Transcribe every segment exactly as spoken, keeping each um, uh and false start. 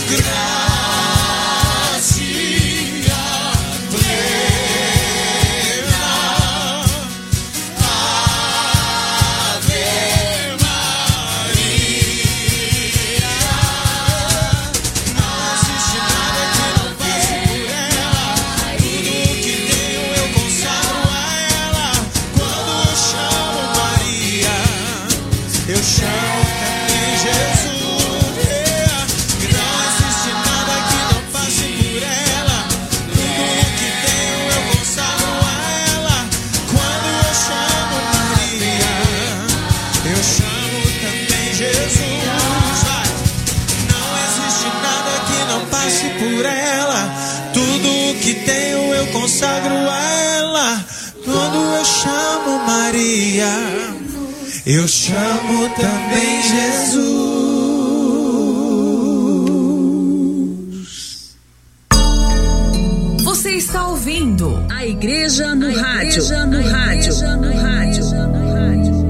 Eu chamo também Jesus. Você está ouvindo a Igreja no a Rádio, Igreja no a Rádio, Igreja no Rádio, no Rádio.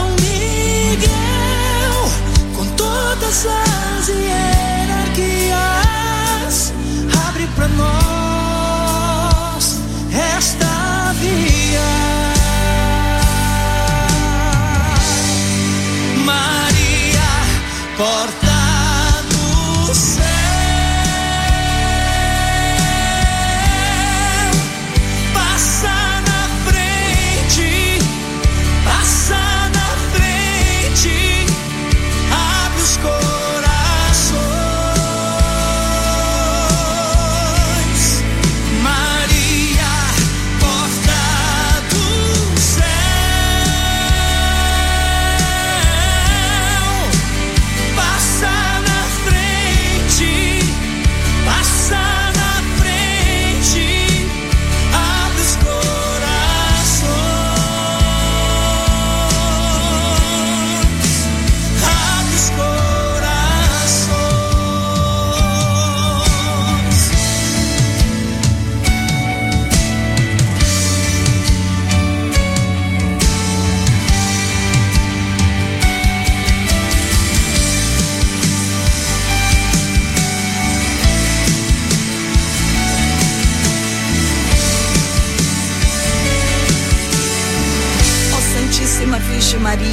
As hierarquias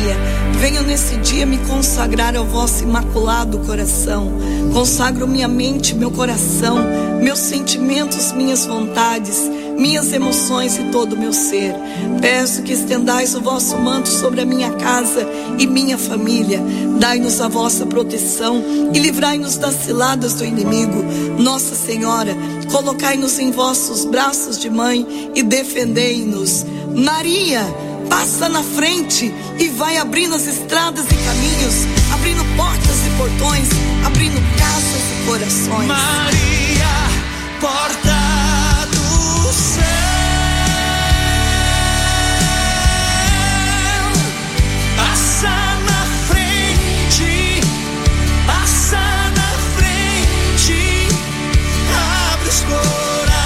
Maria, venho nesse dia me consagrar ao vosso imaculado coração. Consagro minha mente, meu coração, meus sentimentos, minhas vontades, minhas emoções e todo o meu ser. Peço que estendais o vosso manto sobre a minha casa e minha família. Dai-nos a vossa proteção e livrai-nos das ciladas do inimigo. Nossa Senhora, colocai-nos em vossos braços de mãe e defendei-nos. Maria, passa na frente e vai abrindo as estradas e caminhos, abrindo portas e portões, abrindo casas e corações. Maria, porta do céu, passa na frente, passa na frente, abre os corações.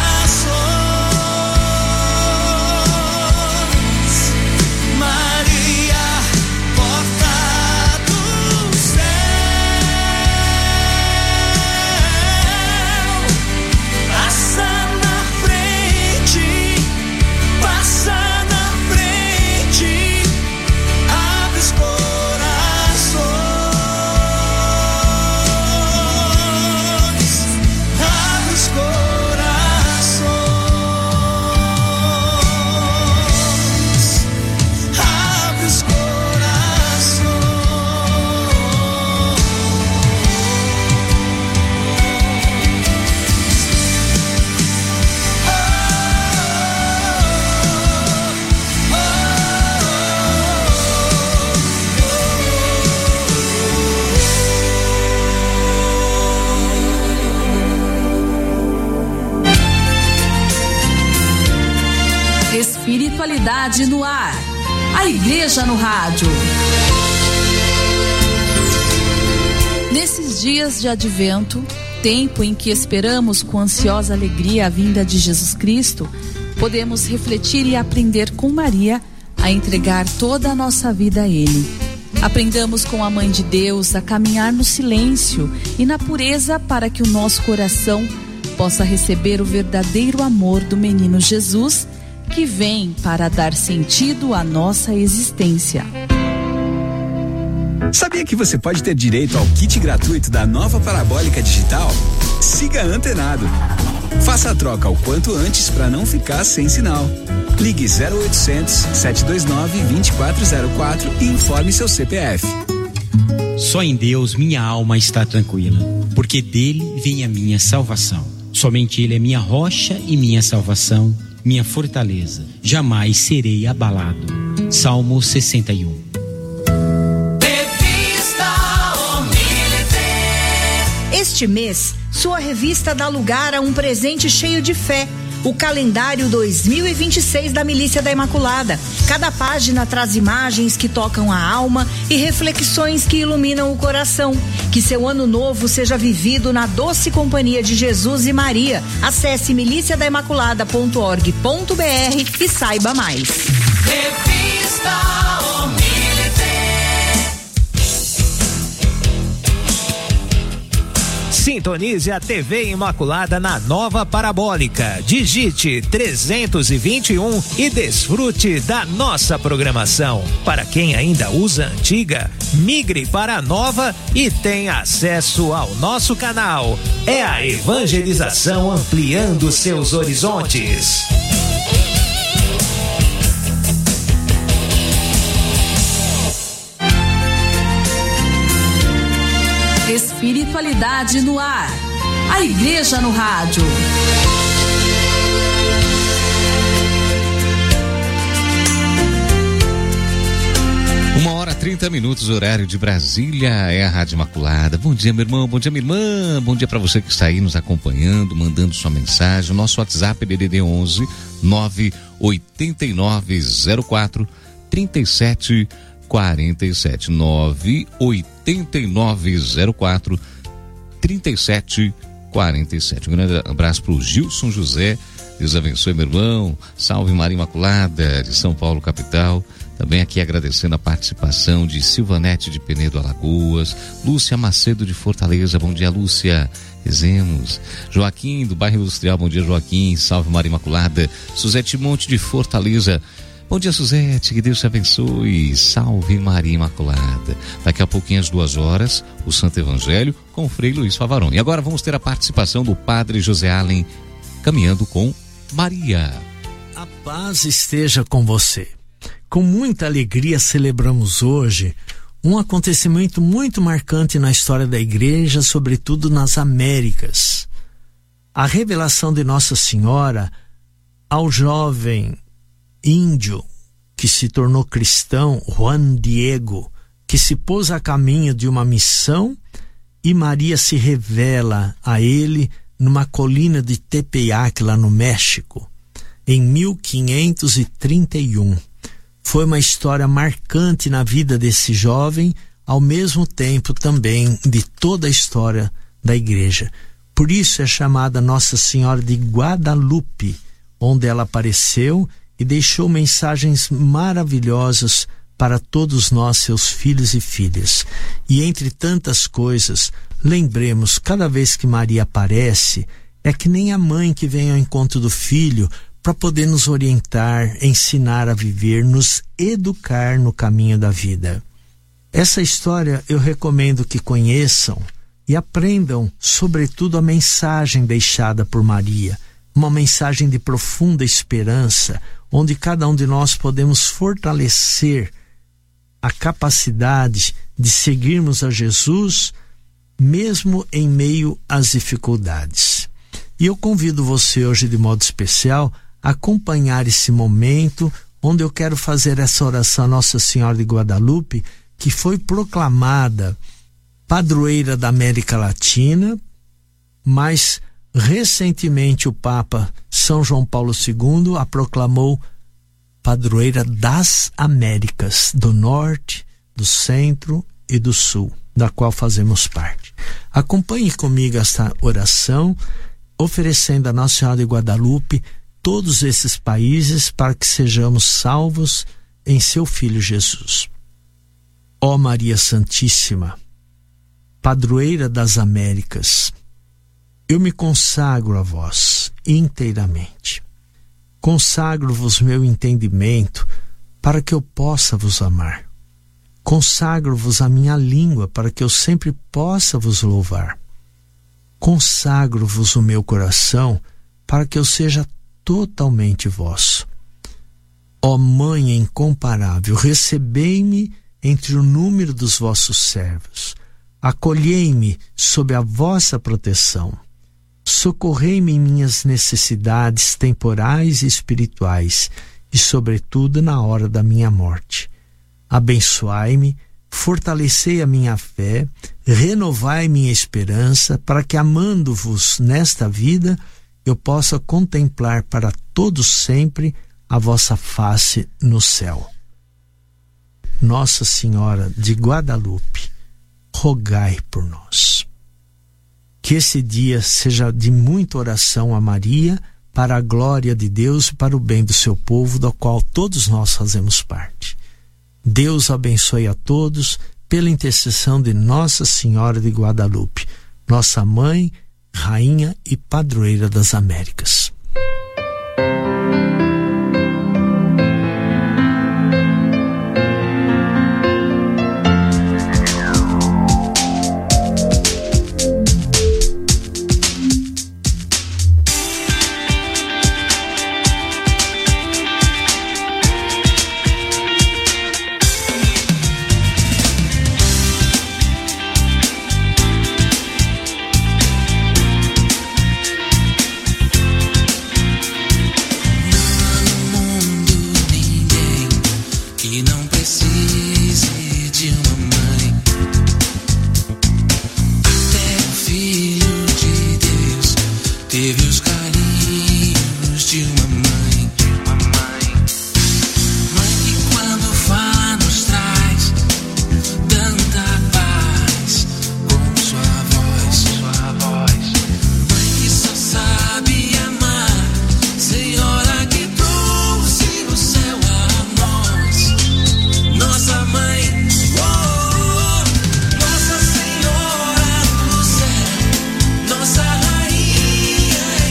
Espiritualidade no ar. A Igreja no Rádio. Nesses dias de advento, tempo em que esperamos com ansiosa alegria a vinda de Jesus Cristo, podemos refletir e aprender com Maria a entregar toda a nossa vida a Ele. Aprendamos com a Mãe de Deus a caminhar no silêncio e na pureza para que o nosso coração possa receber o verdadeiro amor do menino Jesus, que vem para dar sentido à nossa existência. Sabia que você pode ter direito ao kit gratuito da nova Parabólica Digital? Siga antenado. Faça a troca o quanto antes para não ficar sem sinal. Ligue zero oitocentos, sete dois nove, dois quatro zero quatro e informe seu C P F. Só em Deus minha alma está tranquila, porque dele vem a minha salvação. Somente ele é minha rocha e minha salvação, minha fortaleza. Jamais serei abalado. Salmo sessenta e um. Este mês, sua revista dá lugar a um presente cheio de fé. O calendário dois mil e vinte e seis da Milícia da Imaculada. Cada página traz imagens que tocam a alma e reflexões que iluminam o coração. Que seu ano novo seja vivido na doce companhia de Jesus e Maria. Acesse milícia da imaculada ponto org ponto br e saiba mais. Revista Sintonize a T V Imaculada na nova Parabólica. Digite trezentos e vinte e um e desfrute da nossa programação. Para quem ainda usa a antiga, migre para a nova e tenha acesso ao nosso canal. É a evangelização ampliando seus horizontes. Espiritualidade no ar. A Igreja no Rádio. Uma hora trinta minutos, horário de Brasília, é a Rádio Imaculada. Bom dia, meu irmão, bom dia, minha irmã. Bom dia para você que está aí nos acompanhando, mandando sua mensagem. O nosso WhatsApp é D D D onze nove oito nove zero quatro três sete quarenta e sete nove oito nove zero quatro três sete quarenta e sete. Um grande abraço para o Gilson José. Deus abençoe, meu irmão. Salve Maria Imaculada de São Paulo, capital. Também aqui agradecendo a participação de Silvanete de Penedo, Alagoas, Lúcia Macedo de Fortaleza. Bom dia, Lúcia. Rezemos. Joaquim do bairro Industrial. Bom dia, Joaquim. Salve Maria Imaculada. Suzete Monte de Fortaleza. Bom dia, Suzete, que Deus te abençoe. Salve Maria Imaculada. Daqui a pouquinho, às duas horas, o Santo Evangelho com o Frei Luiz Favarone. E agora vamos ter a participação do Padre José Allen, caminhando com Maria. A paz esteja com você. Com muita alegria celebramos hoje um acontecimento muito marcante na história da Igreja, sobretudo nas Américas. A revelação de Nossa Senhora ao jovem índio que se tornou cristão, Juan Diego, que se pôs a caminho de uma missão, e Maria se revela a ele numa colina de Tepeyac, lá no México, em mil quinhentos e trinta e um. Foi uma história marcante na vida desse jovem, ao mesmo tempo também de toda a história da Igreja. Por isso é chamada Nossa Senhora de Guadalupe, onde ela apareceu e deixou mensagens maravilhosas para todos nós, seus filhos e filhas. E entre tantas coisas, lembremos, cada vez que Maria aparece, é que nem a mãe que vem ao encontro do filho para poder nos orientar, ensinar a viver, nos educar no caminho da vida. Essa história eu recomendo que conheçam e aprendam, sobretudo, a mensagem deixada por Maria, uma mensagem de profunda esperança, onde cada um de nós podemos fortalecer a capacidade de seguirmos a Jesus, mesmo em meio às dificuldades. E eu convido você hoje, de modo especial, a acompanhar esse momento onde eu quero fazer essa oração a Nossa Senhora de Guadalupe, que foi proclamada padroeira da América Latina, mas recentemente o Papa São João Paulo segundo a proclamou padroeira das Américas, do Norte, do Centro e do Sul, da qual fazemos parte. Acompanhe comigo esta oração, oferecendo a Nossa Senhora de Guadalupe todos esses países para que sejamos salvos em seu Filho Jesus. Ó Maria Santíssima, padroeira das Américas, eu me consagro a vós inteiramente. Consagro-vos meu entendimento para que eu possa vos amar. Consagro-vos a minha língua para que eu sempre possa vos louvar. Consagro-vos o meu coração para que eu seja totalmente vosso. Ó Mãe incomparável, recebei-me entre o número dos vossos servos. Acolhei-me sob a vossa proteção. Socorrei-me em minhas necessidades temporais e espirituais e, sobretudo, na hora da minha morte. Abençoai-me, fortalecei a minha fé, renovai minha esperança, para que, amando-vos nesta vida, eu possa contemplar para todos sempre a vossa face no céu. Nossa Senhora de Guadalupe, rogai por nós. Que esse dia seja de muita oração a Maria, para a glória de Deus e para o bem do seu povo, do qual todos nós fazemos parte. Deus abençoe a todos, pela intercessão de Nossa Senhora de Guadalupe, nossa mãe, rainha e padroeira das Américas. Nossa Rainha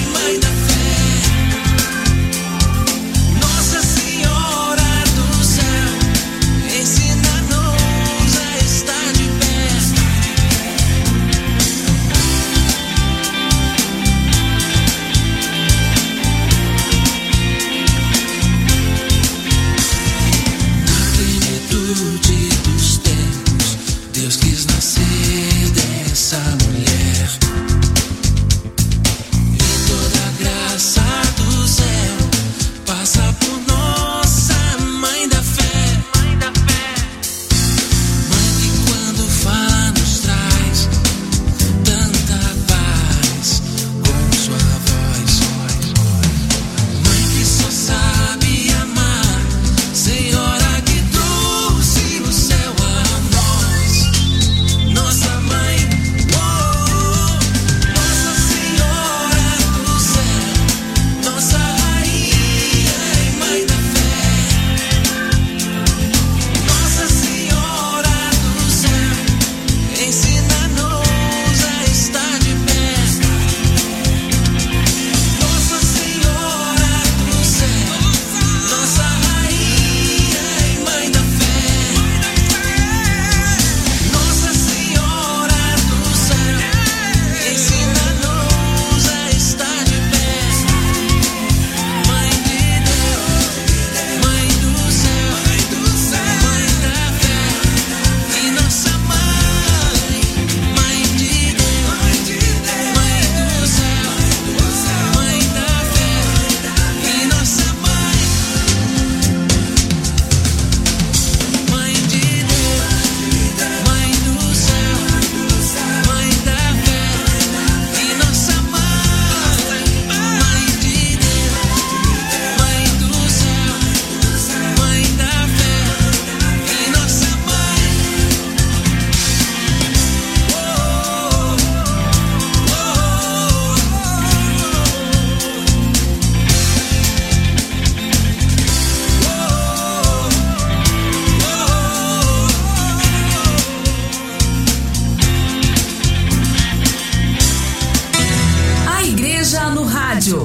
rádio.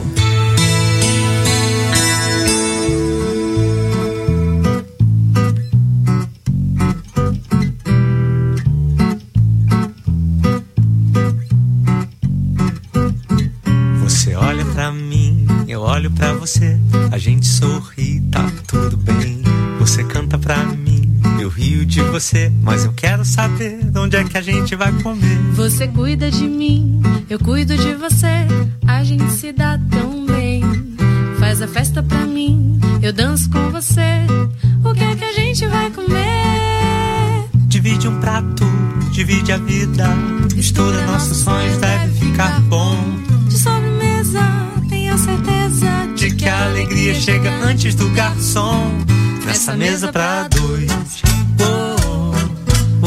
Você olha pra mim, eu olho pra você, a gente sorri, tá tudo bem. Você canta pra mim, eu rio de você, mas eu quero saber de onde é que a gente vai comer. Você cuida de mim, eu cuido de você, a gente se dá tão bem. Faz a festa pra mim, eu danço com você, o que é que a gente vai comer? Divide um prato, divide a vida, mistura nossos sonhos, deve ficar bom. De sobremesa, tenho certeza de que a alegria chega antes do garçom. Nessa mesa pra dois, oh, oh,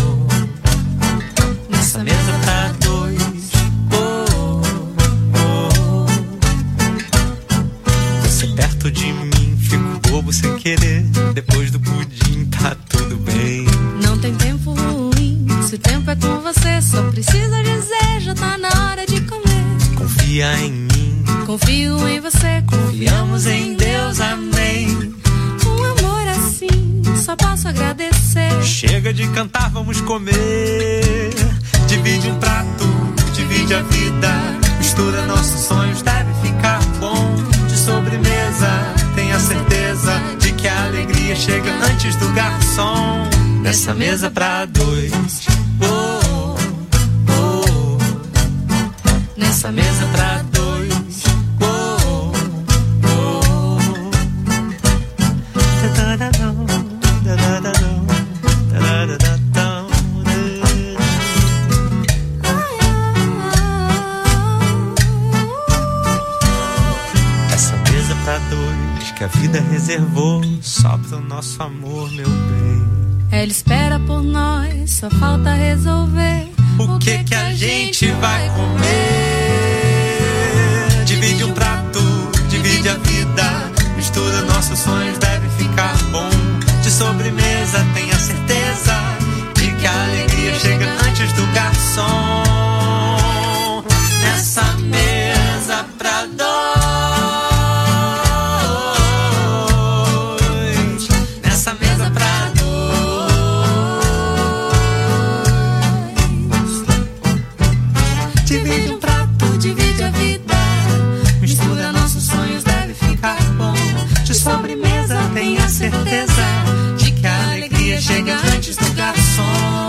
oh. Nessa mesa pra dois, oh, oh, oh. Você perto de mim, fico bobo sem querer. Depois do pudim tá tudo bem. Não tem tempo ruim, se o tempo é com você, só precisa dizer, já tá na hora de comer. Confia em mim, confio em você, confiamos em Deus, amém. Só posso agradecer. Chega de cantar, vamos comer. Divide um prato, divide a vida, mistura nossos sonhos, deve ficar bom. De sobremesa, tenha certeza de que a alegria chega antes do garçom. Nessa mesa pra dois, oh, oh, oh. Nessa mesa pra dois, oh, oh, oh. Essa mesa pra dois que a vida reservou só pro nosso amor, meu bem. Ela espera por nós, só falta resolver o que que a gente vai comer. Divide um prato, divide a vida, mistura nossos sonhos, deve ficar bom. De sobremesa, tenha certeza de que a alegria chega antes do garçom. Nessa mesa pra dois, nessa mesa pra dois. Divide um prato, divide a vida, mistura nossos sonhos, deve ficar bom. De sobremesa, tenha certeza de que a alegria chega antes do garçom.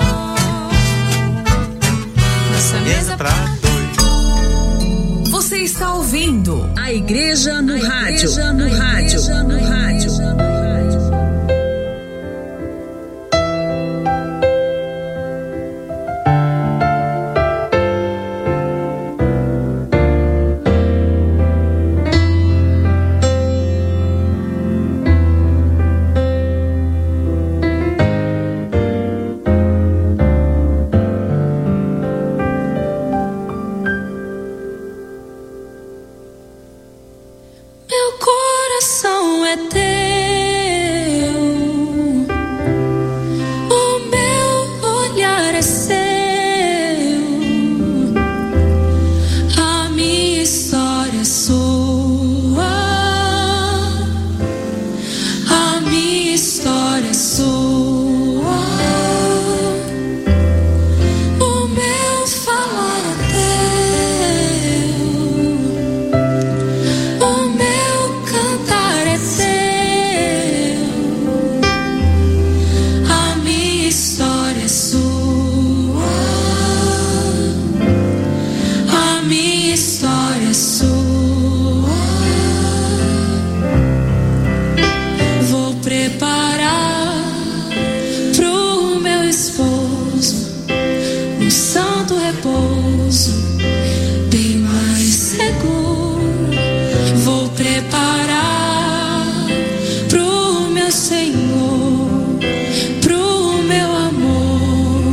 Nessa mesa pra dois. Você está ouvindo a Igreja no a Rádio. Igreja no a Rádio. Igreja no Rádio.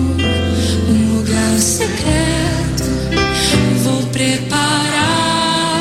secreto, vou preparar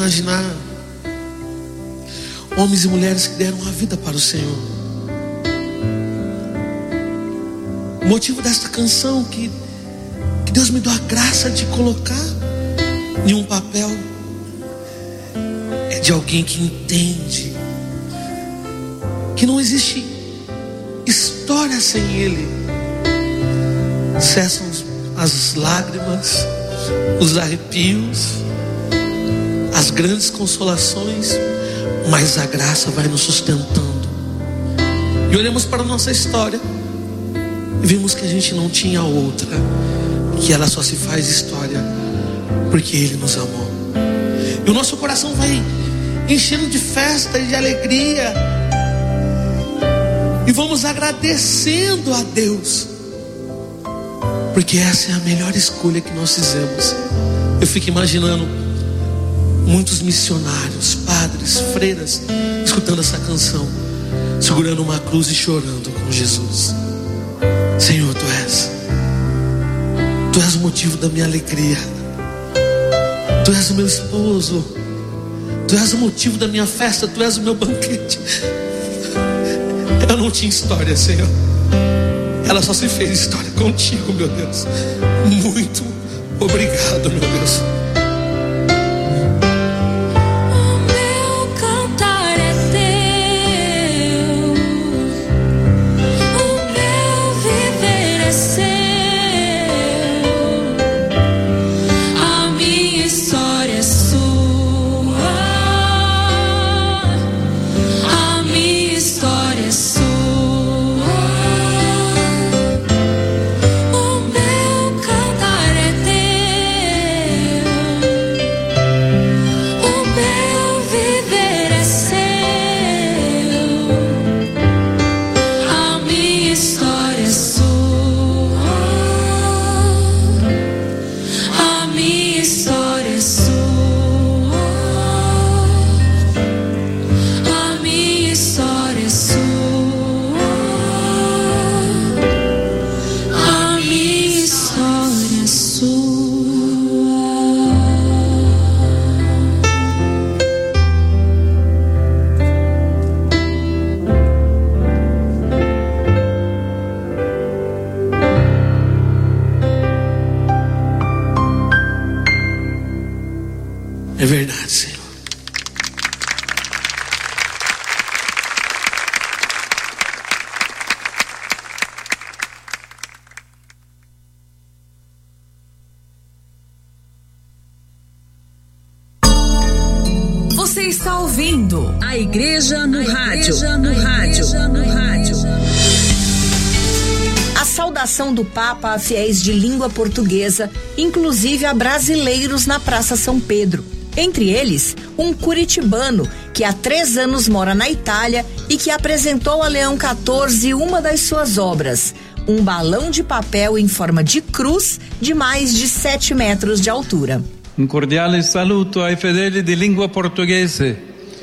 imaginar homens e mulheres que deram a vida para o Senhor. O motivo desta canção que, que Deus me deu a graça de colocar em um papel é de alguém que entende que não existe história sem Ele. Cessam as lágrimas, os arrepios, as grandes consolações, mas a graça vai nos sustentando. E olhamos para a nossa história e vimos que a gente não tinha outra, que ela só se faz história porque Ele nos amou. E o nosso coração vai enchendo de festa e de alegria, e vamos agradecendo a Deus, porque essa é a melhor escolha que nós fizemos. Eu fico imaginando muitos missionários, padres, freiras, escutando essa canção, segurando uma cruz e chorando com Jesus. Senhor, Tu és Tu és o motivo da minha alegria, Tu és o meu esposo, Tu és o motivo da minha festa, Tu és o meu banquete. Eu não tinha história, Senhor, ela só se fez história contigo, meu Deus. Muito obrigado, meu Deus. É verdade, Senhor. Você está ouvindo a Igreja no Rádio. No Rádio. No Rádio. A saudação do Papa a fiéis de língua portuguesa, inclusive a brasileiros na Praça São Pedro. Entre eles, um curitibano que há três anos mora na Itália e que apresentou a Leão quatorze uma das suas obras, um balão de papel em forma de cruz de mais de sete metros de altura. Um cordiale saluto ai fedeli di lingua portoghese.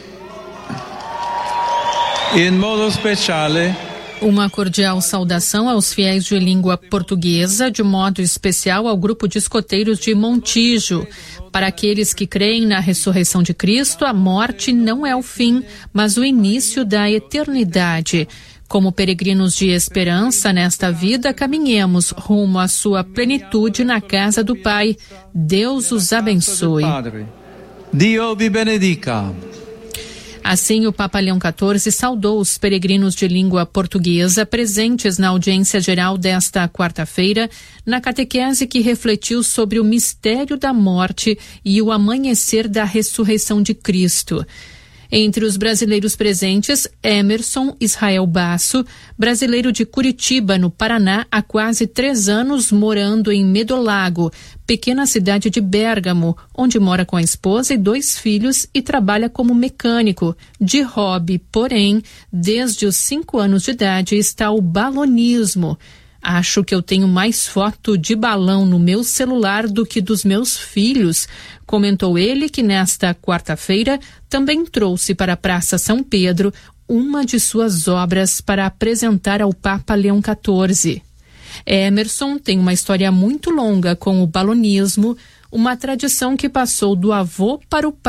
E in modo speciale uma cordial saudação aos fiéis de língua portuguesa, de modo especial ao grupo de escoteiros de Montijo. Para aqueles que creem na ressurreição de Cristo, a morte não é o fim, mas o início da eternidade. Como peregrinos de esperança nesta vida, caminhemos rumo à sua plenitude na casa do Pai. Deus os abençoe. Dio vi benedica. Assim, o Papa Leão quatorze saudou os peregrinos de língua portuguesa presentes na audiência geral desta quarta-feira, na catequese que refletiu sobre o mistério da morte e o amanhecer da ressurreição de Cristo. Entre os brasileiros presentes, Emerson Israel Basso, brasileiro de Curitiba, no Paraná, há quase três anos, morando em Medolago, pequena cidade de Bérgamo, onde mora com a esposa e dois filhos e trabalha como mecânico. De hobby, porém, desde os cinco anos de idade está o balonismo. Acho que eu tenho mais foto de balão no meu celular do que dos meus filhos, comentou ele, que nesta quarta-feira também trouxe para a Praça São Pedro uma de suas obras para apresentar ao Papa Leão quatorze. Emerson tem uma história muito longa com o balonismo, uma tradição que passou do avô para o pai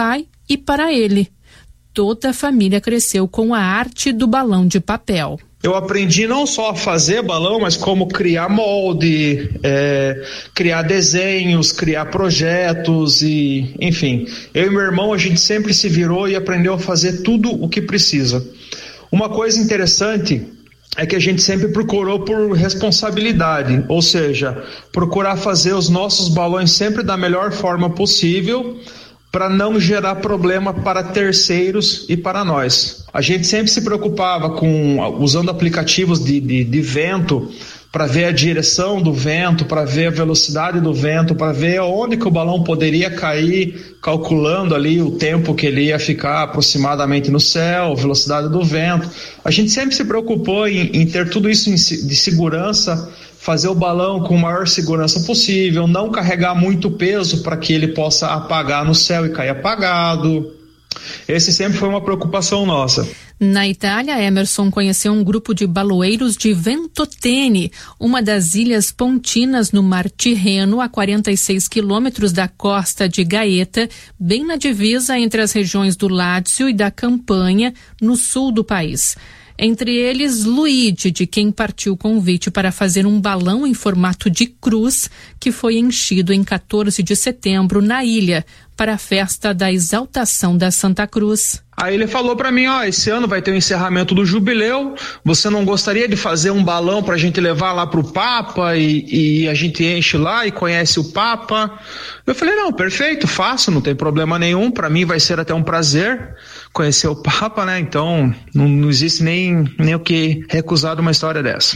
e para ele. Toda a família cresceu com a arte do balão de papel. Eu aprendi não só a fazer balão, mas como criar molde, é, criar desenhos, criar projetos e, enfim. Eu e meu irmão, a gente sempre se virou e aprendeu a fazer tudo o que precisa. Uma coisa interessante é que a gente sempre procurou por responsabilidade, ou seja, procurar fazer os nossos balões sempre da melhor forma possível, para não gerar problema para terceiros e para nós. A gente sempre se preocupava com usando aplicativos de, de, de vento para ver a direção do vento, para ver a velocidade do vento, para ver onde que o balão poderia cair, calculando ali o tempo que ele ia ficar aproximadamente no céu, velocidade do vento. A gente sempre se preocupou em, em ter tudo isso em, de segurança, fazer o balão com a maior segurança possível, não carregar muito peso para que ele possa apagar no céu e cair apagado. Esse sempre foi uma preocupação nossa. Na Itália, Emerson conheceu um grupo de baloeiros de Ventotene, uma das ilhas pontinas no Mar Tirreno, a quarenta e seis quilômetros da costa de Gaeta, bem na divisa entre as regiões do Lácio e da Campanha, no sul do país. Entre eles, Luigi, de quem partiu o convite para fazer um balão em formato de cruz, que foi enchido em quatorze de setembro na ilha, para a festa da exaltação da Santa Cruz. Aí ele falou para mim, ó, esse ano vai ter o encerramento do jubileu, você não gostaria de fazer um balão pra gente levar lá pro Papa e, e a gente enche lá e conhece o Papa? Eu falei, não, perfeito, faço, não tem problema nenhum, para mim vai ser até um prazer conhecer o Papa, né? Então não, não existe nem, nem o que recusar de uma história dessa.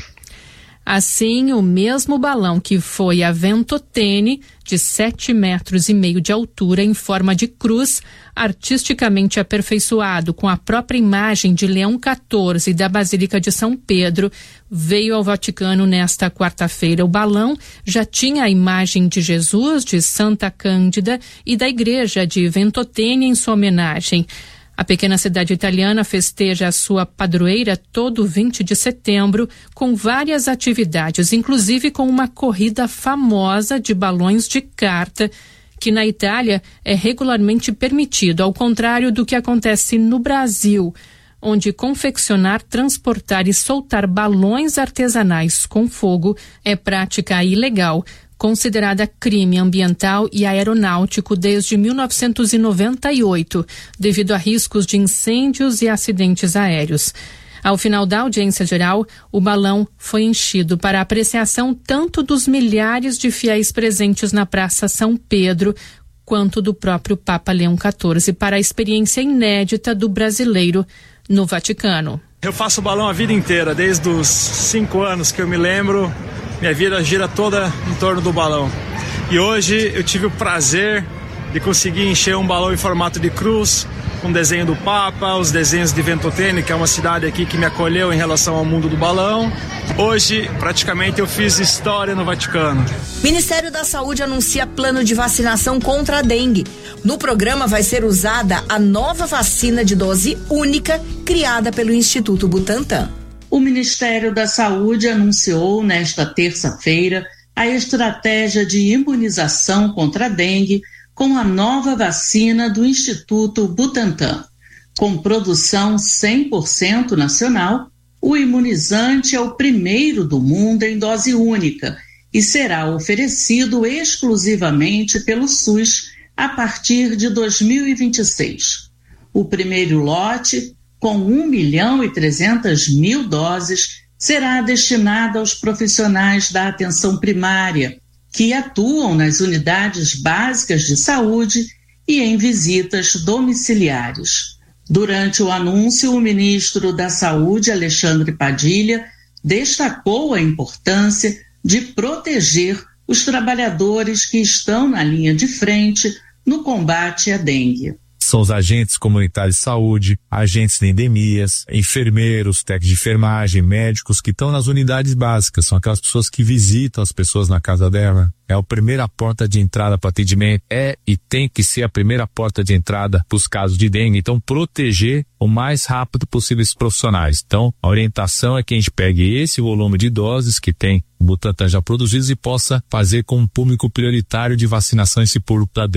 Assim, o mesmo balão que foi a Ventotene, de sete metros e meio de altura, em forma de cruz, artisticamente aperfeiçoado com a própria imagem de Leão quatorze da Basílica de São Pedro, veio ao Vaticano nesta quarta-feira. O balão já tinha a imagem de Jesus, de Santa Cândida e da igreja de Ventotene em sua homenagem. A pequena cidade italiana festeja a sua padroeira todo vinte de setembro com várias atividades, inclusive com uma corrida famosa de balões de carta, que na Itália é regularmente permitido, ao contrário do que acontece no Brasil, onde confeccionar, transportar e soltar balões artesanais com fogo é prática ilegal, considerada crime ambiental e aeronáutico desde mil novecentos e noventa e oito, devido a riscos de incêndios e acidentes aéreos. Ao final da audiência geral, o balão foi enchido para apreciação tanto dos milhares de fiéis presentes na Praça São Pedro, quanto do próprio Papa Leão quatorze, para a experiência inédita do brasileiro no Vaticano. Eu faço balão a vida inteira, desde os cinco anos que eu me lembro. Minha vida gira toda em torno do balão. E hoje eu tive o prazer de conseguir encher um balão em formato de cruz, com desenho do Papa, os desenhos de Ventotene, que é uma cidade aqui que me acolheu em relação ao mundo do balão. Hoje, praticamente, eu fiz história no Vaticano. Ministério da Saúde anuncia plano de vacinação contra a dengue. No programa vai ser usada a nova vacina de dose única criada pelo Instituto Butantan. O Ministério da Saúde anunciou nesta terça-feira a estratégia de imunização contra a dengue com a nova vacina do Instituto Butantan. Com produção cem por cento nacional, o imunizante é o primeiro do mundo em dose única e será oferecido exclusivamente pelo SUS a partir de dois mil e vinte e seis. O primeiro lote, com um milhão e trezentas mil doses, será destinado aos profissionais da atenção primária, que atuam nas unidades básicas de saúde e em visitas domiciliares. Durante o anúncio, o ministro da Saúde, Alexandre Padilha, destacou a importância de proteger os trabalhadores que estão na linha de frente no combate à dengue. São os agentes comunitários de saúde, agentes de endemias, enfermeiros, técnicos de enfermagem, médicos que estão nas unidades básicas. São aquelas pessoas que visitam as pessoas na casa dela. É a primeira porta de entrada para atendimento. É e tem que ser a primeira porta de entrada para os casos de dengue. Então, proteger o mais rápido possível esses profissionais. Então, a orientação é que a gente pegue esse volume de doses que tem o Butantan já produzidos e possa fazer com um público prioritário de vacinação esse público da dengue.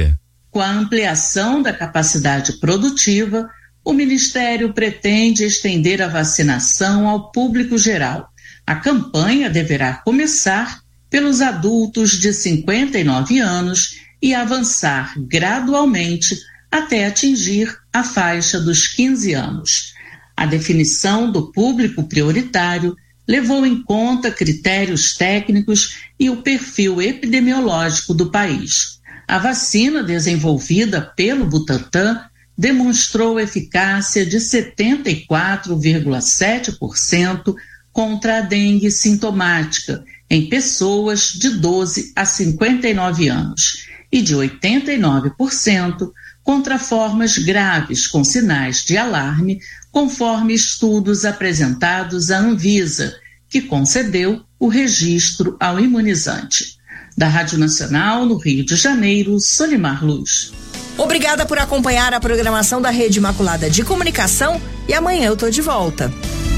Com a ampliação da capacidade produtiva, o Ministério pretende estender a vacinação ao público geral. A campanha deverá começar pelos adultos de cinquenta e nove anos e avançar gradualmente até atingir a faixa dos quinze anos. A definição do público prioritário levou em conta critérios técnicos e o perfil epidemiológico do país. A vacina desenvolvida pelo Butantan demonstrou eficácia de setenta e quatro vírgula sete por cento contra a dengue sintomática em pessoas de doze a cinquenta e nove anos e de oitenta e nove por cento contra formas graves com sinais de alarme, conforme estudos apresentados à Anvisa, que concedeu o registro ao imunizante. Da Rádio Nacional, no Rio de Janeiro, Solimar Luz. Obrigada por acompanhar a programação da Rede Imaculada de Comunicação e amanhã eu tô de volta.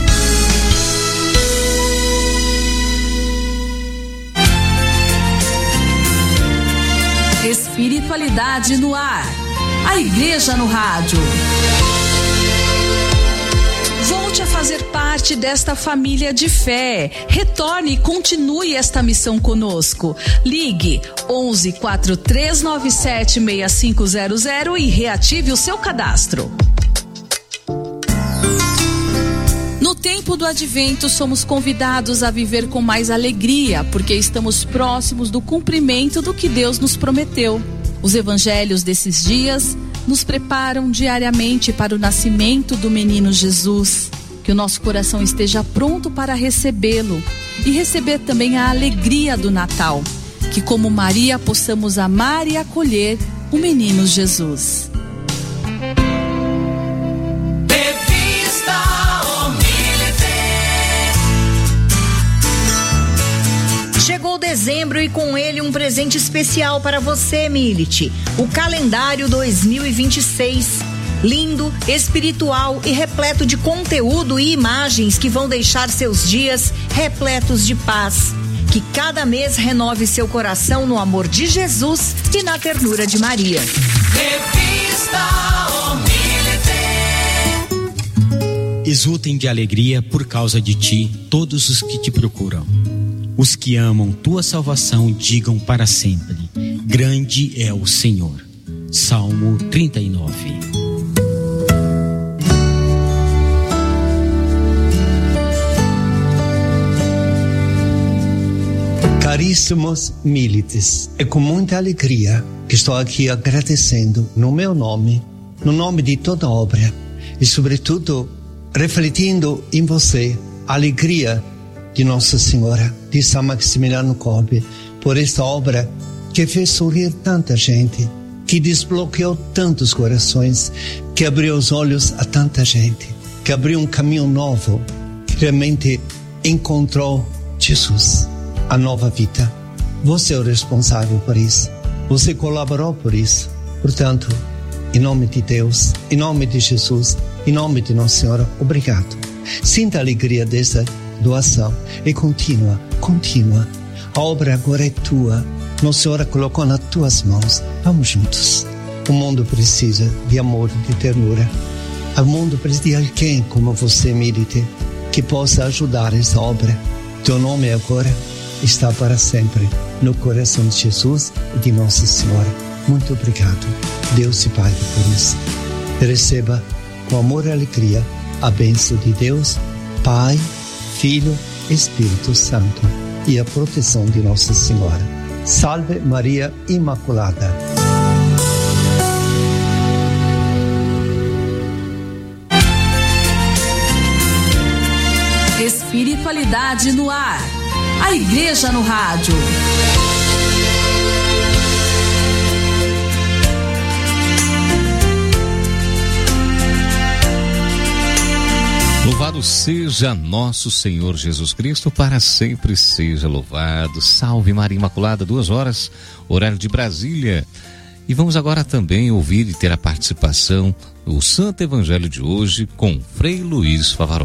Espiritualidade no ar. A Igreja no Rádio. Volte a fazer parte desta família de fé. Retorne e continue esta missão conosco. Ligue onze, quatro três nove sete, seis cinco zero zero e reative o seu cadastro. No tempo do Advento, somos convidados a viver com mais alegria, porque estamos próximos do cumprimento do que Deus nos prometeu. Os evangelhos desses dias nos preparam diariamente para o nascimento do menino Jesus. Que o nosso coração esteja pronto para recebê-lo e receber também a alegria do Natal. Que, como Maria, possamos amar e acolher o menino Jesus. Chegou dezembro e com ele um presente especial para você, Milite. O calendário dois mil e vinte e seis. Lindo, espiritual e repleto de conteúdo e imagens que vão deixar seus dias repletos de paz. Que cada mês renove seu coração no amor de Jesus e na ternura de Maria. Revista Omnilete. Exultem de alegria por causa de ti todos os que te procuram. Os que amam tua salvação digam para sempre: grande é o Senhor. Salmo trinta e nove. Caríssimos milites, é com muita alegria que estou aqui agradecendo no meu nome, no nome de toda a obra e sobretudo refletindo em você a alegria de Nossa Senhora, de São Maximiliano Kolbe, por esta obra que fez sorrir tanta gente, que desbloqueou tantos corações, que abriu os olhos a tanta gente, que abriu um caminho novo, que realmente encontrou Jesus, a nova vida. Você é o responsável por isso, você colaborou por isso. Portanto, em nome de Deus, em nome de Jesus, em nome de Nossa Senhora, obrigado. Sinta a alegria dessa doação e continua, continua. A obra agora é tua. Nossa Senhora colocou nas tuas mãos. Vamos juntos. O mundo precisa de amor, de ternura. O mundo precisa de alguém como você, Milite, que possa ajudar essa obra. Teu nome agora está para sempre no coração de Jesus e de Nossa Senhora. Muito obrigado. Deus te pague por isso. Receba com amor e alegria a bênção de Deus, Pai, Filho, Espírito Santo e a proteção de Nossa Senhora. Salve Maria Imaculada. Espiritualidade no ar. A Igreja no Rádio. Louvado seja nosso Senhor Jesus Cristo, para sempre seja louvado. Salve Maria Imaculada, duas horas, horário de Brasília. E vamos agora também ouvir e ter a participação do Santo Evangelho de hoje com Frei Luiz Favaron.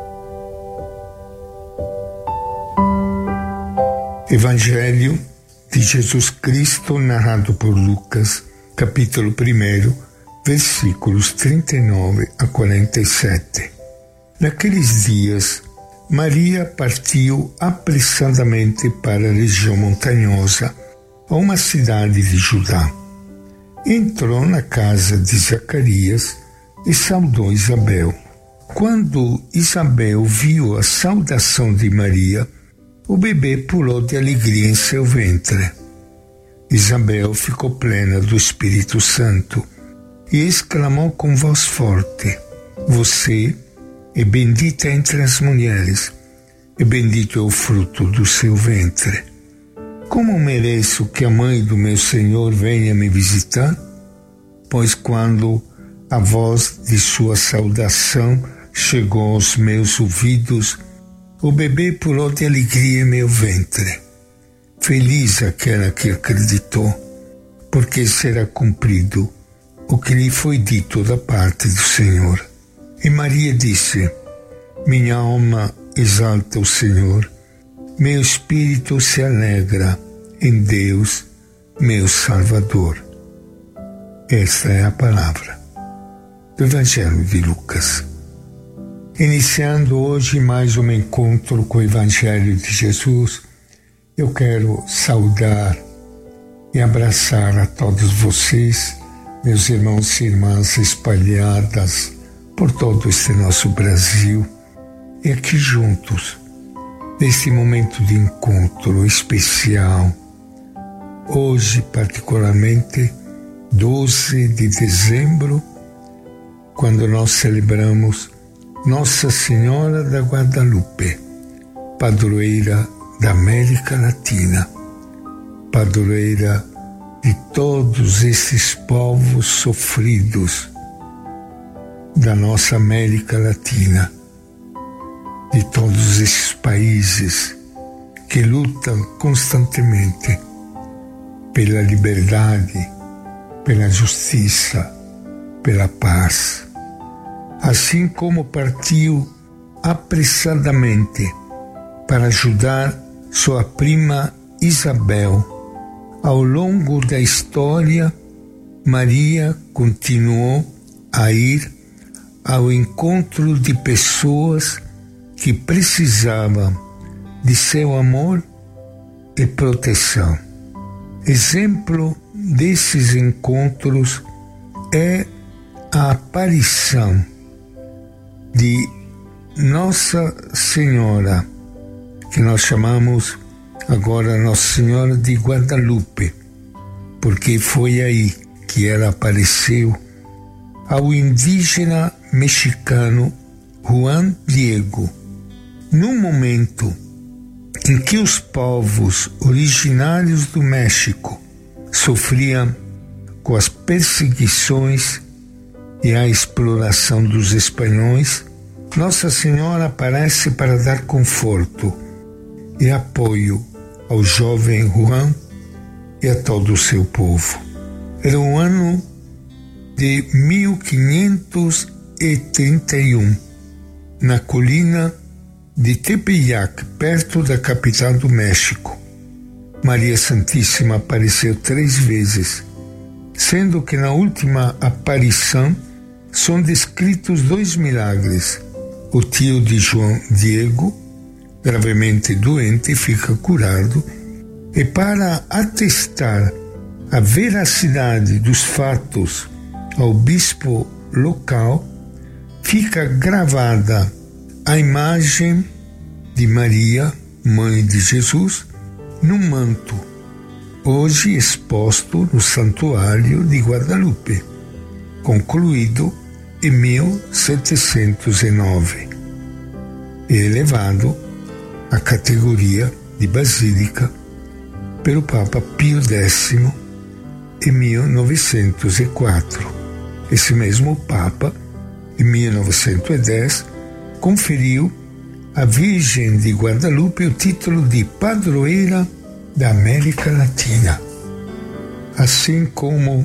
Evangelho de de Jesus Cristo, narrado por Lucas, capítulo primeiro, versículos trinta e nove a quarenta e sete. Naqueles dias, Maria partiu apressadamente para a região montanhosa, a uma cidade de Judá. Entrou na casa de Zacarias e saudou Isabel. Quando Isabel viu a saudação de Maria, o bebê pulou de alegria em seu ventre. Isabel ficou plena do Espírito Santo e exclamou com voz forte: Você é bendita entre as mulheres, e bendito é o fruto do seu ventre. Como mereço que a mãe do meu Senhor venha me visitar? Pois quando a voz de sua saudação chegou aos meus ouvidos, o bebê pulou de alegria em meu ventre. Feliz aquela que acreditou, porque será cumprido o que lhe foi dito da parte do Senhor. E Maria disse: Minha alma exalta o Senhor, meu espírito se alegra em Deus, meu Salvador. Esta é a palavra do Evangelho de Lucas. Iniciando hoje mais um encontro com o Evangelho de Jesus, eu quero saudar e abraçar a todos vocês, meus irmãos e irmãs espalhadas por todo este nosso Brasil, e aqui juntos, neste momento de encontro especial, hoje particularmente, doze de dezembro, quando nós celebramos Nossa Senhora da Guadalupe, padroeira da América Latina, padroeira de todos esses povos sofridos da nossa América Latina, de todos esses países que lutam constantemente pela liberdade, pela justiça, pela paz. Assim como partiu apressadamente para ajudar sua prima Isabel, ao longo da história, Maria continuou a ir ao encontro de pessoas que precisavam de seu amor e proteção. Exemplo desses encontros é a aparição de Nossa Senhora, que nós chamamos agora Nossa Senhora de Guadalupe, porque foi aí que ela apareceu ao indígena mexicano Juan Diego, num momento em que os povos originários do México sofriam com as perseguições e a exploração dos espanhóis. Nossa Senhora aparece para dar conforto e apoio ao jovem Juan e a todo o seu povo. Era o ano de mil quinhentos e trinta e um, na colina de Tepeyac, perto da capital do México. Maria Santíssima apareceu três vezes, sendo que na última aparição são descritos dois milagres. O tio de João Diego, gravemente doente, fica curado, e para atestar a veracidade dos fatos ao bispo local, fica gravada a imagem de Maria, mãe de Jesus, num manto, hoje exposto no Santuário de Guadalupe, concluído em mil setecentos e nove, e elevado à categoria de basílica pelo Papa Pio X em mil novecentos e quatro. Esse mesmo Papa, em mil novecentos e dez, conferiu à Virgem de Guadalupe o título de padroeira da América Latina. Assim como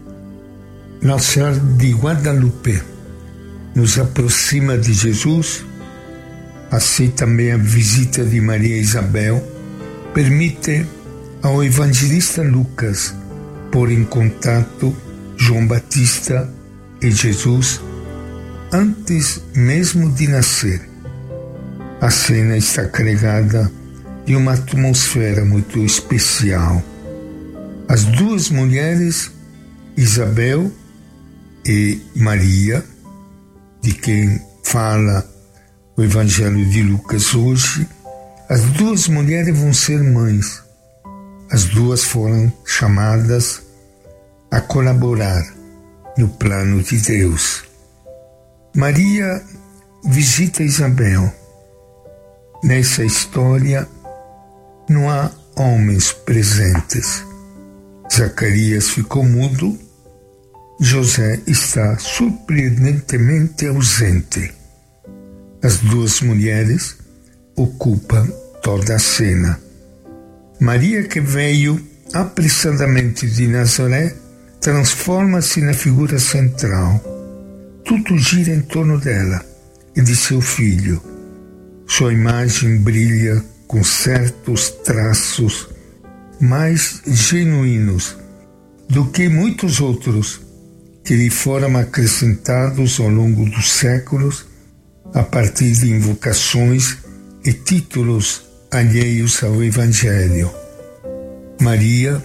Nossa Senhora de Guadalupe nos aproxima de Jesus, assim também a visita de Maria Isabel permite ao evangelista Lucas pôr em contato João Batista e Jesus antes mesmo de nascer. A cena está carregada de uma atmosfera muito especial. As duas mulheres, Isabel e Maria, de quem fala o Evangelho de Lucas hoje, as duas mulheres vão ser mães. As duas foram chamadas a colaborar no plano de Deus. Maria visita Isabel. Nessa história não há homens presentes. Zacarias ficou mudo. José está surpreendentemente ausente. As duas mulheres ocupam toda a cena. Maria, que veio apressadamente de Nazaré, transforma-se na figura central. Tudo gira em torno dela e de seu filho. Sua imagem brilha com certos traços mais genuínos do que muitos outros que lhe foram acrescentados ao longo dos séculos a partir de invocações e títulos alheios ao Evangelho. Maria,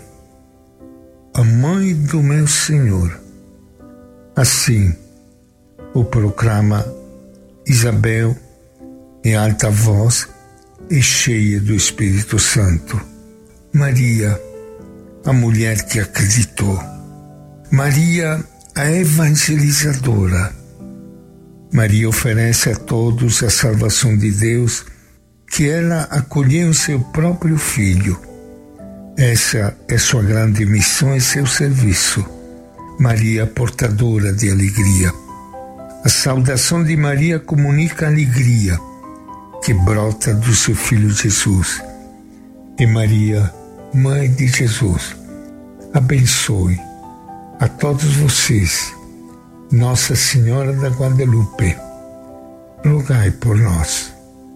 a mãe do meu Senhor. Assim o proclama Isabel em alta voz e cheia do Espírito Santo. Maria, a mulher que acreditou. Maria, a evangelizadora. Maria oferece a todos a salvação de Deus que ela acolheu em seu próprio Filho. Essa é sua grande missão e seu serviço. Maria, portadora de alegria. A saudação de Maria comunica a alegria que brota do seu Filho Jesus. E Maria, Mãe de Jesus, abençoe a todos vocês, Nossa Senhora da Guadalupe, rogai por nós.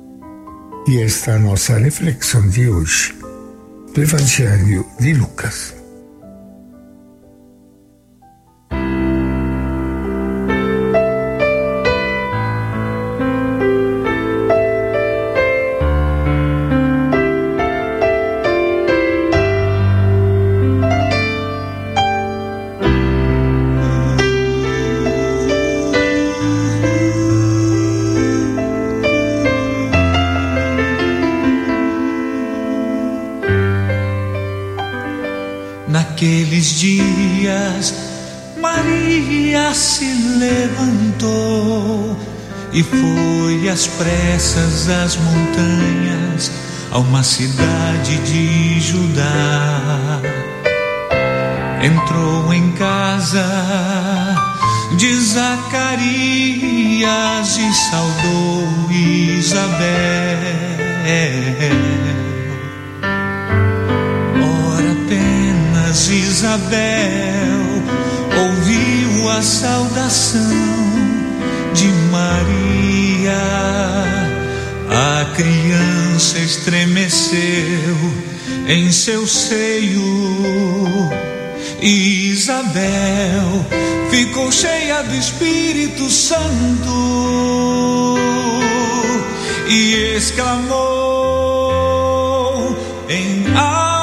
E esta é a nossa reflexão de hoje, do Evangelho de Lucas. Naqueles dias, Maria se levantou e foi às pressas às montanhas, a uma cidade de Judá. Entrou em casa de Zacarias e saudou Isabel. Isabel ouviu a saudação de Maria. A criança estremeceu em seu seio. E Isabel ficou cheia do Espírito Santo e exclamou em alta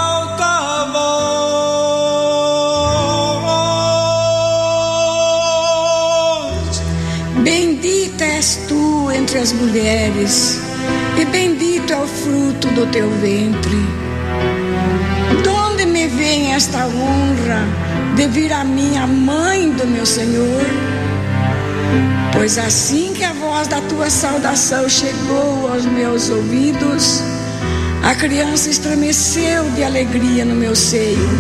entre as mulheres, e bendito é o fruto do teu ventre. De onde me vem esta honra de vir a mim, a mãe do meu Senhor? Pois assim que a voz da tua saudação chegou aos meus ouvidos, a criança estremeceu de alegria no meu seio.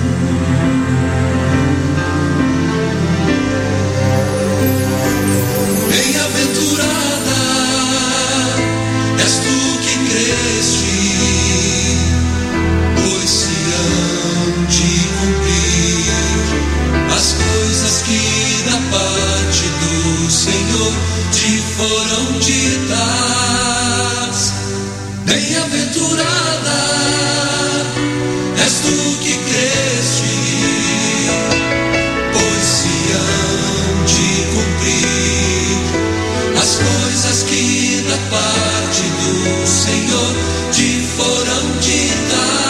Foram ditas, bem-aventurada és tu parte do Senhor te foram ditas.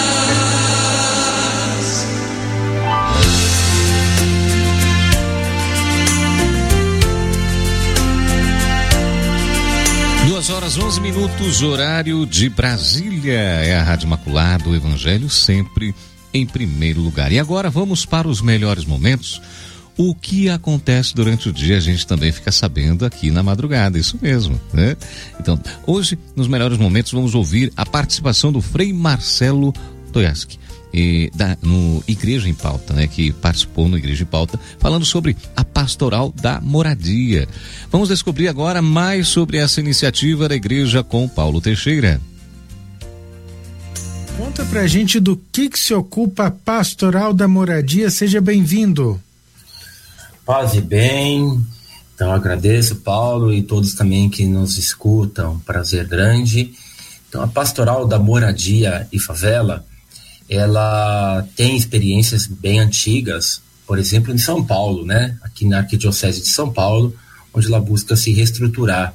Duas horas, onze minutos, horário de Brasília. É a Rádio Imaculada, o Evangelho sempre em primeiro lugar. E agora vamos para os melhores momentos. O que acontece durante o dia a gente também fica sabendo aqui na madrugada, isso mesmo, né? Então, hoje, nos melhores momentos, vamos ouvir a participação do Frei Marcelo Toyaski, e da, no Igreja em Pauta, né? Que participou no Igreja em Pauta, falando sobre a pastoral da moradia. Vamos descobrir agora mais sobre essa iniciativa da igreja com Paulo Teixeira. Conta pra gente do que que se ocupa a pastoral da moradia. Seja bem-vindo. Paz e bem, então agradeço, Paulo, e todos também que nos escutam, prazer grande. Então, a pastoral da moradia e favela, ela tem experiências bem antigas, por exemplo, em São Paulo, né? Aqui na Arquidiocese de São Paulo, onde ela busca se reestruturar.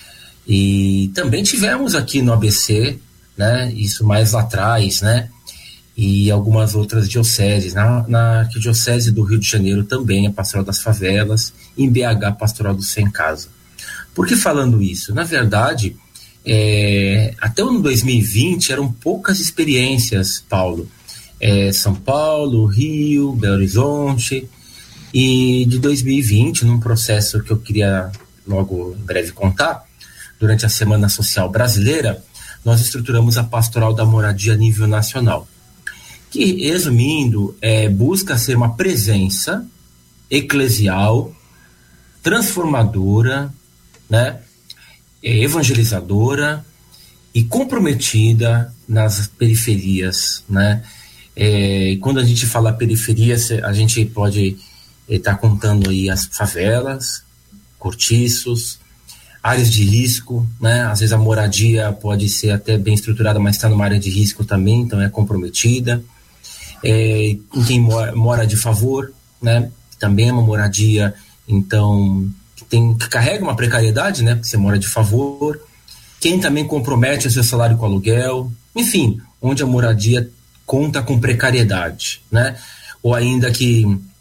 E também tivemos aqui no A B C, né? Isso mais lá atrás, né? E algumas outras dioceses. Na, na Arquidiocese do Rio de Janeiro também a Pastoral das Favelas, em B H a Pastoral do Sem Casa. Por que falando isso? Na verdade, é, até o ano dois mil e vinte eram poucas experiências, Paulo. É, São Paulo, Rio, Belo Horizonte, e de dois mil e vinte, num processo que eu queria logo em breve contar, durante a Semana Social Brasileira, nós estruturamos a Pastoral da Moradia a nível nacional, que, resumindo, é, busca ser uma presença eclesial, transformadora, né, evangelizadora e comprometida nas periferias, né? É, quando a gente fala periferia, a gente pode estar tá contando aí as favelas, cortiços, áreas de risco, né? Às vezes a moradia pode ser até bem estruturada, mas está numa área de risco também, então é comprometida. É, quem mora, mora de favor, né? Também é uma moradia, então, que, tem, que carrega uma precariedade, né? Porque você mora de favor. Quem também compromete o seu salário com aluguel, enfim, onde a moradia conta com precariedade, né? Ou ainda que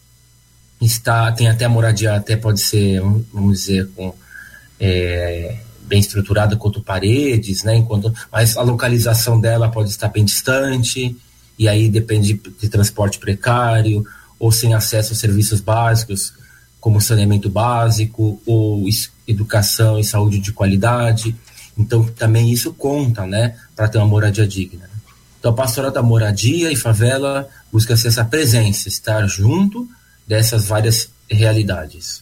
está, tem até a moradia, até pode ser, vamos dizer, com, é, bem estruturada quanto paredes, né? Enquanto, mas a localização dela pode estar bem distante, e aí depende de, de transporte precário, ou sem acesso a serviços básicos, como saneamento básico, ou es, educação e saúde de qualidade. Então, também isso conta, né? Para ter uma moradia digna. Então, a pastoral da moradia e favela busca ser essa presença, estar junto dessas várias realidades.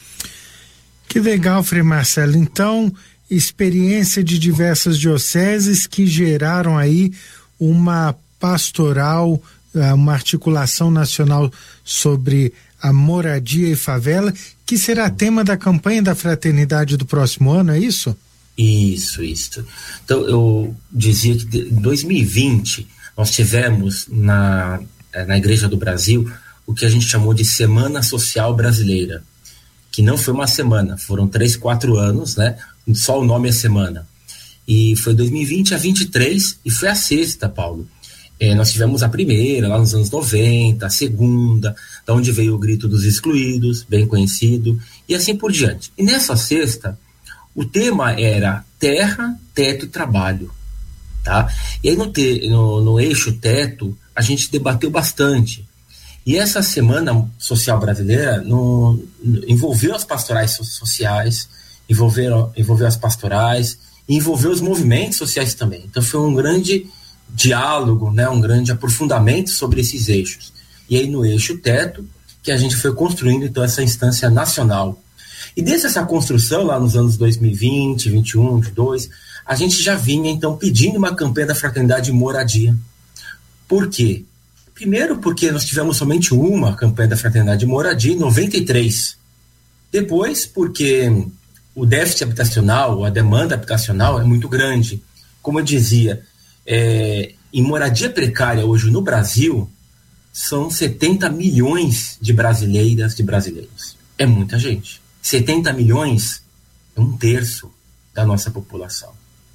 Que legal, Frei Marcelo. Então, experiência de diversas dioceses que geraram aí uma pastoral, uma articulação nacional sobre a moradia e favela, que será tema da campanha da fraternidade do próximo ano, é isso? Isso, isso. Então, eu dizia que em dois mil e vinte nós tivemos na, na Igreja do Brasil o que a gente chamou de Semana Social Brasileira, que não foi uma semana, foram três, quatro anos, né? Só o nome é semana. E foi dois mil e vinte a vinte e três e foi a sexta, Paulo. É, nós tivemos a primeira, lá nos anos noventa, a segunda, da onde veio o Grito dos Excluídos, bem conhecido, e assim por diante. E nessa sexta, o tema era terra, teto e trabalho, tá? E aí no, te, no, no eixo teto, a gente debateu bastante. E essa Semana Social Brasileira no, no, envolveu as pastorais sociais, envolveu, envolveu as pastorais, e envolveu os movimentos sociais também. Então foi um grande diálogo, né, um grande aprofundamento sobre esses eixos. E aí no eixo teto, que a gente foi construindo então essa instância nacional. E desde essa construção, lá nos anos dois mil e vinte, vinte e um, vinte e dois, a gente já vinha então pedindo uma campanha da fraternidade moradia. Por quê? Primeiro porque nós tivemos somente uma campanha da fraternidade moradia em noventa e três. Depois porque o déficit habitacional, a demanda habitacional é muito grande. Como eu dizia, é, em moradia precária hoje no Brasil, são setenta milhões de brasileiras e brasileiros. É muita gente. setenta milhões é um terço da nossa população.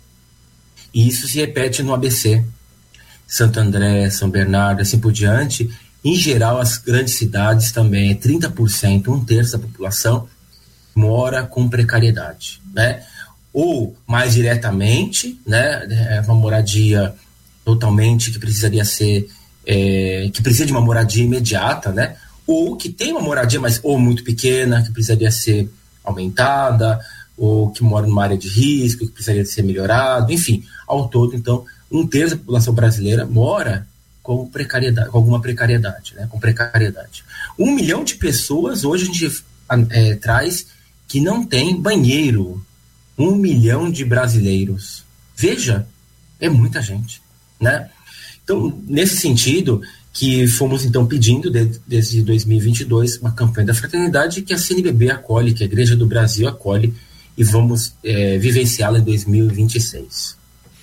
E isso se repete no A B C, Santo André, São Bernardo, assim por diante. Em geral, as grandes cidades também, trinta por cento, um terço da população mora com precariedade, né? Ou mais diretamente, né, é uma moradia totalmente que precisaria ser, é, que precisa de uma moradia imediata, né? Ou que tem uma moradia, mas ou muito pequena, que precisaria ser aumentada, ou que mora numa área de risco, que precisaria ser melhorado, enfim, ao todo, então, um terço da população brasileira mora com precariedade, com alguma precariedade, né? Com precariedade. Um milhão de pessoas hoje a gente é, traz que não tem banheiro. Um milhão de brasileiros. Veja, é muita gente, né? Então, nesse sentido, que fomos então pedindo de, desde dois mil e vinte e dois uma campanha da fraternidade que a C N B B acolhe, que a Igreja do Brasil acolhe, e vamos é, vivenciá-la em dois mil e vinte e seis.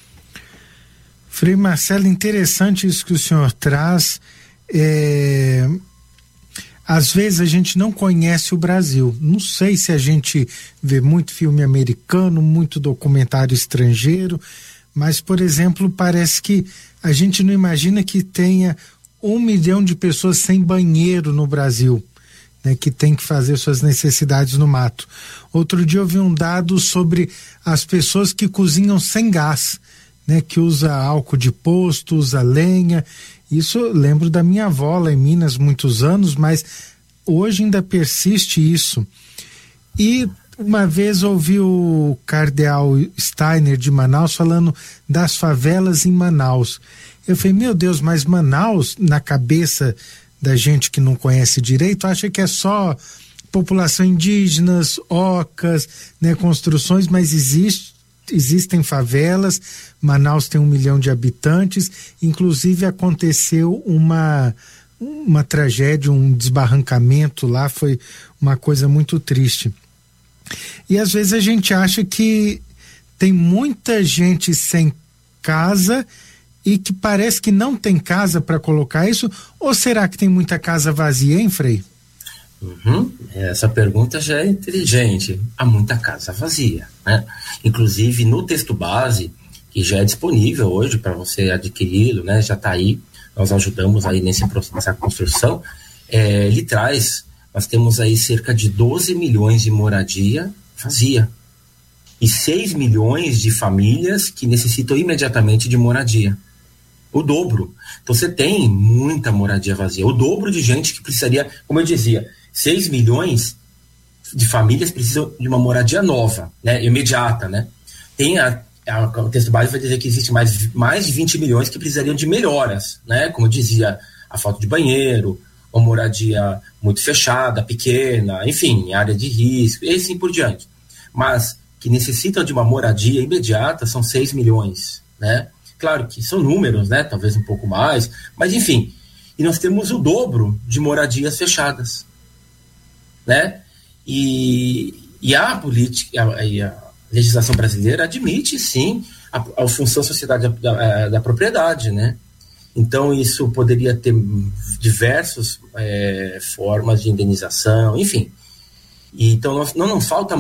Frei Marcelo, interessante isso que o senhor traz. É... Às vezes a gente não conhece o Brasil. Não sei se a gente vê muito filme americano, muito documentário estrangeiro, mas, por exemplo, parece que a gente não imagina que tenha um milhão de pessoas sem banheiro no Brasil, né, que tem que fazer suas necessidades no mato. Outro dia eu vi um dado sobre as pessoas que cozinham sem gás, né, que usa álcool de posto, usa lenha. Isso eu lembro da minha avó lá em Minas muitos anos, mas hoje ainda persiste isso. E uma vez ouvi o cardeal Steiner de Manaus falando das favelas em Manaus. Eu falei, meu Deus, mas Manaus, na cabeça da gente que não conhece direito, acha que é só população indígenas, ocas, né, construções, mas existe existem favelas. Manaus tem um milhão de habitantes, inclusive aconteceu uma uma tragédia, um desbarrancamento lá, foi uma coisa muito triste. E às vezes a gente acha que tem muita gente sem casa e que parece que não tem casa para colocar isso, ou será que tem muita casa vazia, hein, Frei? Uhum. Essa pergunta já é inteligente. Há muita casa vazia, né? Inclusive no texto base, que já é disponível hoje para você adquiri-lo, né? Já está aí, nós ajudamos aí nesse, nessa construção. É, ele traz, nós temos aí cerca de doze milhões de moradia vazia e seis milhões de famílias que necessitam imediatamente de moradia. O dobro. Então você tem muita moradia vazia, o dobro de gente que precisaria, como eu dizia, seis milhões de famílias precisam de uma moradia nova, né, imediata, né? Tem a, a, o texto base vai dizer que existe mais, mais de vinte milhões que precisariam de melhoras, né? Como eu dizia, a falta de banheiro, uma moradia muito fechada, pequena, enfim, área de risco, e assim por diante. Mas que necessitam de uma moradia imediata são seis milhões, né? Claro que são números, né? Talvez um pouco mais, mas enfim. E nós temos o dobro de moradias fechadas, né? E, e a política, a, a legislação brasileira admite, sim, a, a função sociedade da, da, da propriedade, né? Então isso poderia ter diversas é, formas de indenização, enfim. E, então não, não, não falta